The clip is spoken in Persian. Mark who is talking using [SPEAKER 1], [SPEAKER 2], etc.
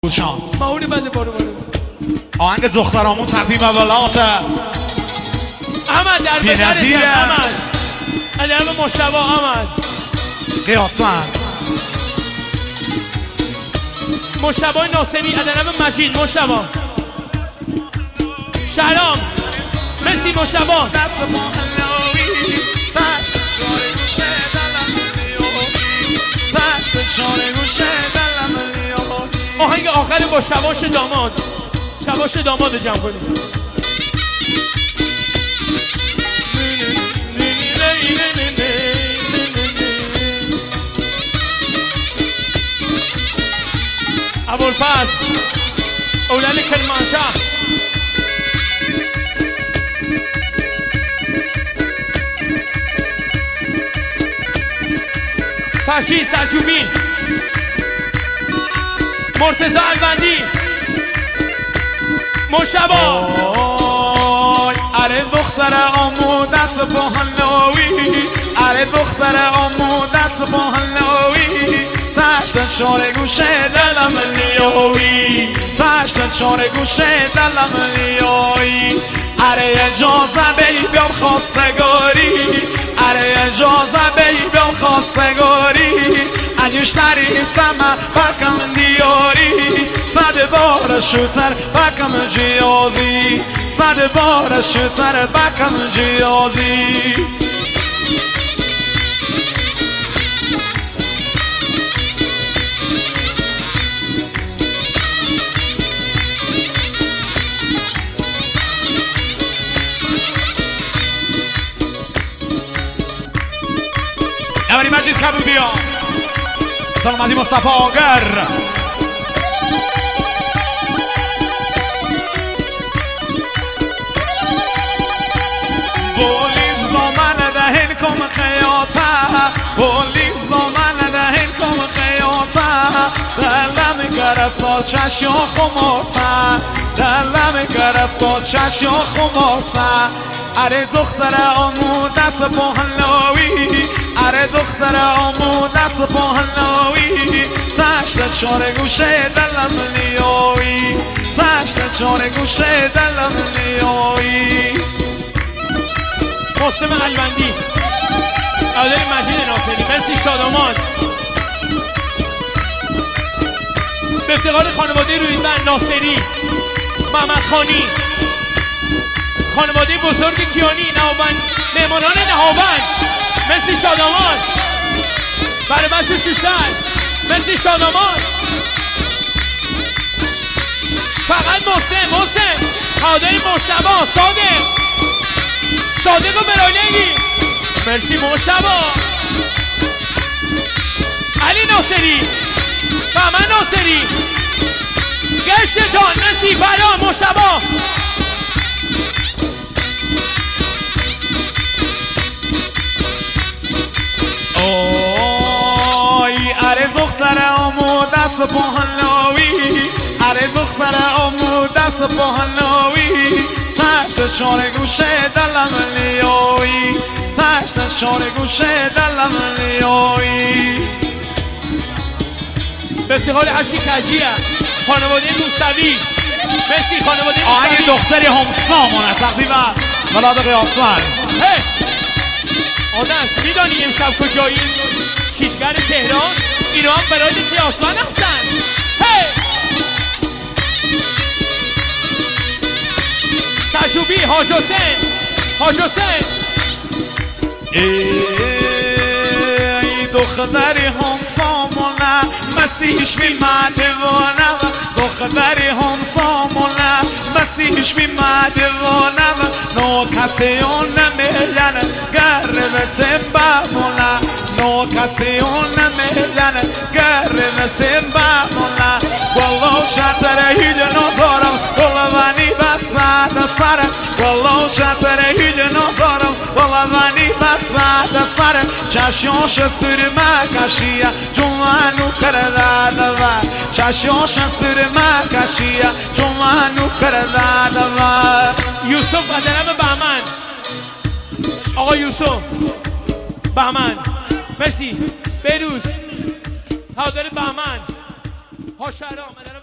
[SPEAKER 1] ماهوری بزه بارو
[SPEAKER 2] آهنگ دخترامون تقدیم اولات
[SPEAKER 1] احمد در بدرتم احمد ادرم مشتبه احمد
[SPEAKER 2] قیاسمند
[SPEAKER 1] مشتبه ناصری ادرم مجید مشتبه شهرام مرسی مشتبه آهنگ آخر با شباش داماد شباش داماد جمع کنیم ابوالفضل اولاد کرمانشاه فرشی سرشوبی مرتضی البندی مشتبه
[SPEAKER 2] اره دختر آمو دست با هنوی اره دختر آمو دست با هنوی تشت چاره گوشه دلم لیوی تشت چاره گوشه دلم لیوی اره اجازه بی بیام خواستگاری اره اجازه بی بیام خواستگاری انیشتری سمه بکم دیاری صد بار شوتر بکم جیادی صد بار شوتر بکم جیادی اولی مجید کبودیان سلامتی مصطفی آگر بولی زمان دهین کم خیاطه بولی زمان دهین کم خیاطه دلم گرفت چشم خمارته دلم گرفت چشم خمارته اره دختر آمو دست با هنوی اره دختر آمو دست با هنوی تشت چاره گوشه دلم لیوی تشت چاره گوشه دلم لیوی
[SPEAKER 1] مسلم البندی اولاد مجید ناصری مرسی شادمان به افتقار خانواده رویدن ناصری محمد خانی خانواده بزرگ کیانی نهاوند مهمانان نهاوند مرسی شادمان برای بخش شوشتر مرسی شادمان فقط مسلم خادر مشتبه صادق و برانگی مرسی مشتبه علی ناصری بهمن ناصری گشتان مرسی برا مشتبه
[SPEAKER 2] اره دختر آمو دست با هنوی اره دختر آمو دست با هنوی تشت چاره گوشه دلم لیوی تشت چاره گوشه دلم لیوی
[SPEAKER 1] به افتخار حسی کجیه خانواده موسوی مرسی خانواده موسوی
[SPEAKER 2] آهنگ دختری همسامونه تقدیم ولاد قیاسمند
[SPEAKER 1] آدش میدانی امشب کجایی؟ چیتگر تهران اینا هم برای قیاسمند هستن سرشوبی حاج حسین
[SPEAKER 2] ای دختری همسامونه مسیحش بی مدوانم دختری همسامونه مسیحش بی مدوانم نو کسی اون نمیلن گرم سبمونه نو کسی اون نمیلن گرم سبمونه ولو چطره هیچ نظارم ولوانی بسد سرم ولو چطره هیچ نظارم ولوانی بسد سرم چشماش سرمه کشیه جوانو کرده دور چشماش سرمه کشیه جوانو کرده دور
[SPEAKER 1] یوسف ادرم بهمن آقا یوسف بهمن مرسی بروز حاضر بهمن ها شهرام